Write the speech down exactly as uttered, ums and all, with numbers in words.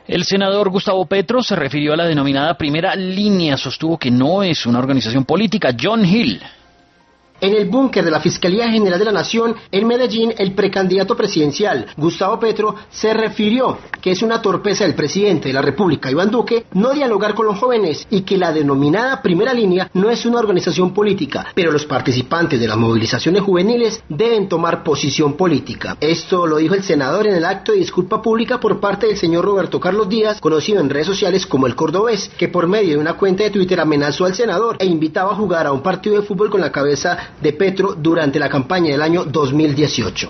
El senador Gustavo Petro se refirió a la denominada Primera Línea, sostuvo que no es una organización política. John Hill. En el búnker de la Fiscalía General de la Nación, en Medellín, el precandidato presidencial, Gustavo Petro, se refirió que es una torpeza del presidente de la República, Iván Duque, no dialogar con los jóvenes y que la denominada Primera Línea no es una organización política, pero los participantes de las movilizaciones juveniles deben tomar posición política. Esto lo dijo el senador en el acto de disculpa pública por parte del señor Roberto Carlos Díaz, conocido en redes sociales como el Cordobés, que por medio de una cuenta de Twitter amenazó al senador e invitaba a jugar a un partido de fútbol con la cabeza de Petro durante la campaña del año dos mil dieciocho.